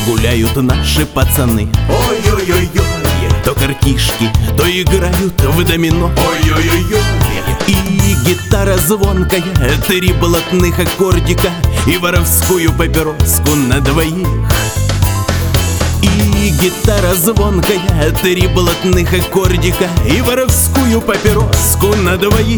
гуляют наши пацаны. Ой-ой-ой-ой, то картишки, то играют в домино. Ой-ой-ой-ой, и гитара звонкая, 3 блатных аккордика и воровскую папироску на двоих. И гитара звонкая, 3 блатных аккордика и воровскую папироску на двоих.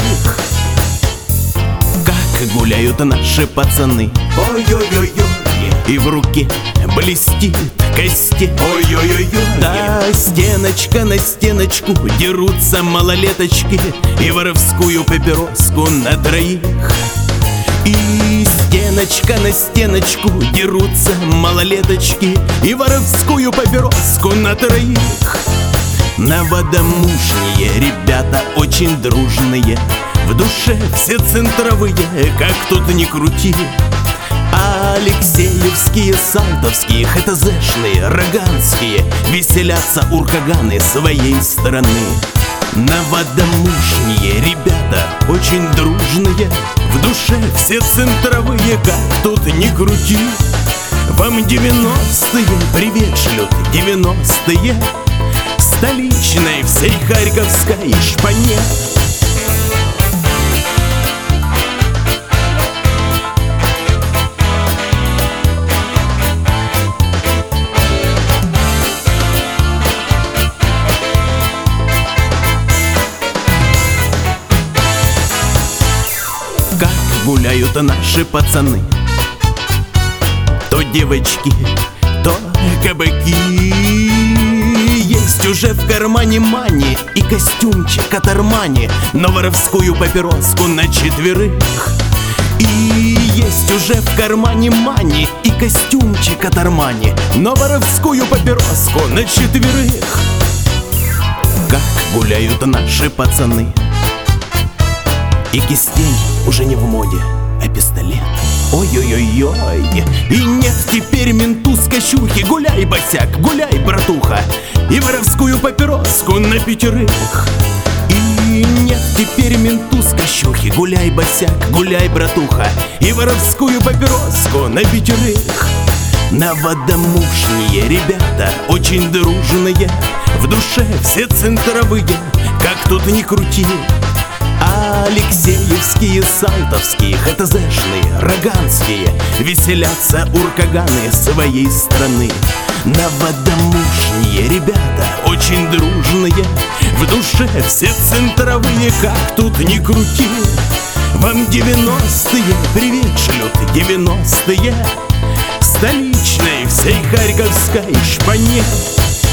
Как гуляют наши пацаны. Ой-ой-ой-ой, и в руке блестит кастет. Ой-ой-ой-ой, да, стеночка на стеночку дерутся малолеточки и воровскую папироску на троих. И стеночка на стеночку дерутся малолеточки и воровскую папироску на троих. Новодомушние ребята очень дружные, в душе все центровые, как тут ни крути. Алексеевские, салтовские, ХТЗшные, роганские веселятся уркаганы своей страны. Новодомушние ребята очень дружные, в душе все центровые, как тут ни крути. Вам 90-е привет шлют, 90-е столичной всей харьковской шпане. Как гуляют наши пацаны. То девочки, то кабаки. Есть уже в кармане мани и костюмчик от Армани, но воровскую папироску на четверых. И есть уже в кармане мани и костюмчик от Армани, но воровскую папироску на четверых. Как гуляют наши пацаны. И кистень уже не в моде, а пистолет. Ой-ой-ой-ой, и нет теперь менту с кощухи. Гуляй, босяк, гуляй, братуха, и воровскую папироску на 5. И нет теперь менту с кощухи. Гуляй, босяк, гуляй, братуха, и воровскую папироску на 5. Новодомушние ребята очень дружные, в душе все центровые, как тут ни крути. Алексеевские, салтовские, ХТЗшные, роганские веселятся уркаганы своей страны. Новодомушние ребята очень дружные, в душе все центровые, как тут ни крути. Вам 90-е привет шлют, 90-е столичной всей харьковской шпане.